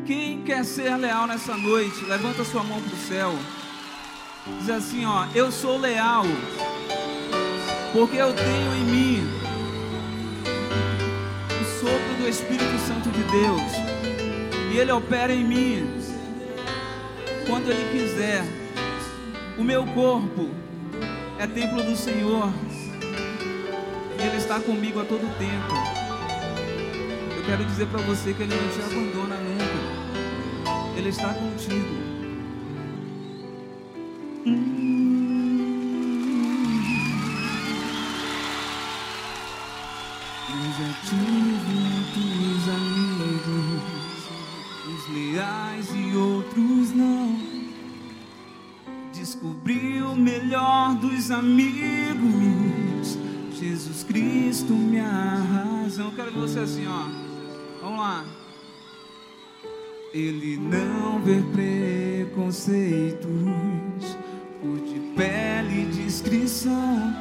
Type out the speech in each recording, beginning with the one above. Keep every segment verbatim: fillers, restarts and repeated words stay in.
Quem quer ser leal nessa noite, levanta sua mão para o céu. Diz assim, ó: eu sou leal, porque eu tenho em mim o sopro do Espírito Santo de Deus, e Ele opera em mim quando Ele quiser. O meu corpo é templo do Senhor, e Ele está comigo a todo tempo. Eu quero dizer para você que Ele não te abandona nunca, Ele está contigo. Eu já tive muitos amigos, uns leais e outros não. Descobri o melhor dos amigos, Jesus Cristo, minha razão. Eu quero ver você assim, ó. Vamos lá. Ele não vê preconceitos, cor de pele e descrição.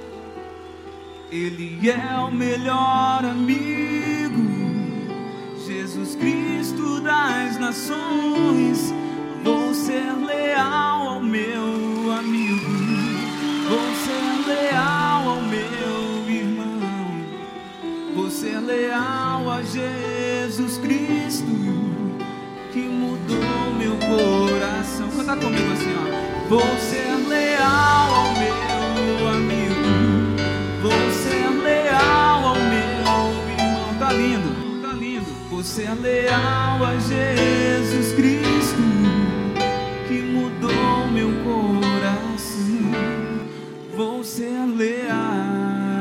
Ele é o melhor amigo, Jesus Cristo das nações. Vou ser leal ao meu amigo, vou ser leal ao meu irmão, vou ser leal a Jesus Cristo, que mudou meu coração. Canta comigo assim, ó. Vou ser leal ao meu amigo, vou ser leal ao meu irmão. Tá lindo, tá lindo. Vou ser leal a Jesus Cristo, que mudou meu coração. Vou ser leal.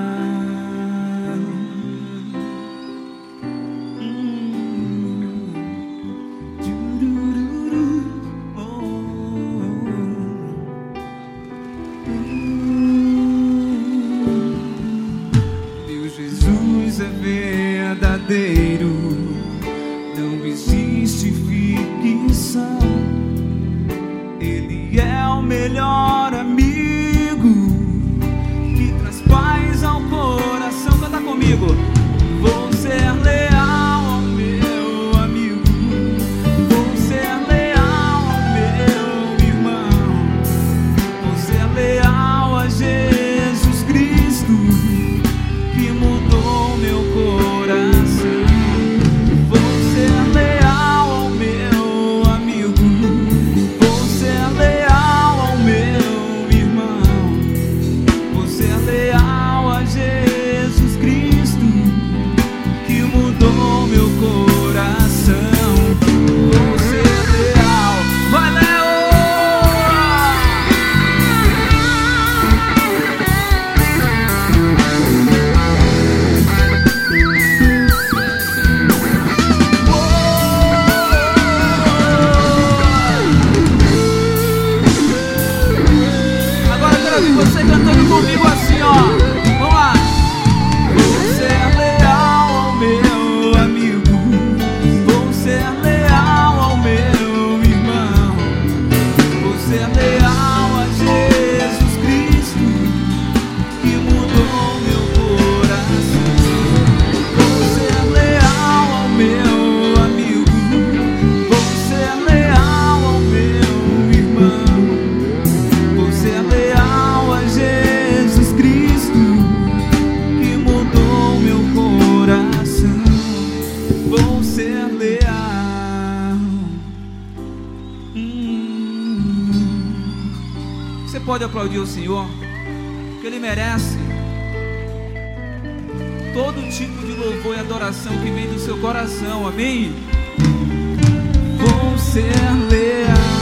Verdadeiro, não existe ficção. Ele é o melhor amigo, que traz paz ao coração. Canta comigo. Vou ser leal ao meu amigo, vou ser leal ao meu irmão, vou ser leal a Jesus Cristo, que mudou meu coração. Vou ser leal ao meu amigo, vou ser leal ao meu irmão, vou ser leal a Jesus Cristo, que mudou meu coração. Vou ser leal. Vai, Léo! Você cantando comigo assim, ó. Vamos lá. Vou ser leal ao meu amigo, vou ser leal ao meu irmão, vou ser leal a Jesus Cristo, que mudou meu coração. Vou ser leal ao meu amigo, vou ser leal ao meu irmão, vou ser leal a Jesus Cristo, que mudou meu coração. Vou ser leal. hum. Você pode aplaudir o Senhor, porque Ele merece todo tipo de louvor e adoração que vem do seu coração. Amém? Vou ser leal.